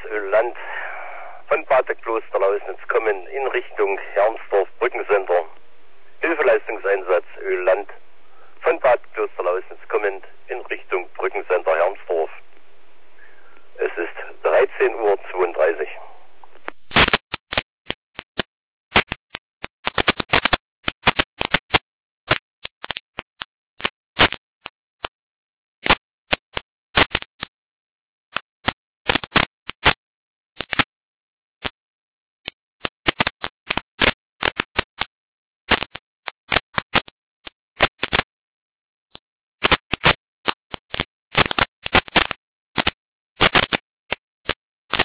Ölland von Bad Klosterlausnitz kommen in Richtung Hermsdorf Brückencenter. Hilfeleistungseinsatz Ölland von Bad Klosterlausnitz kommend in Richtung Brückencenter Hermsdorf. Es ist 13:32 Uhr.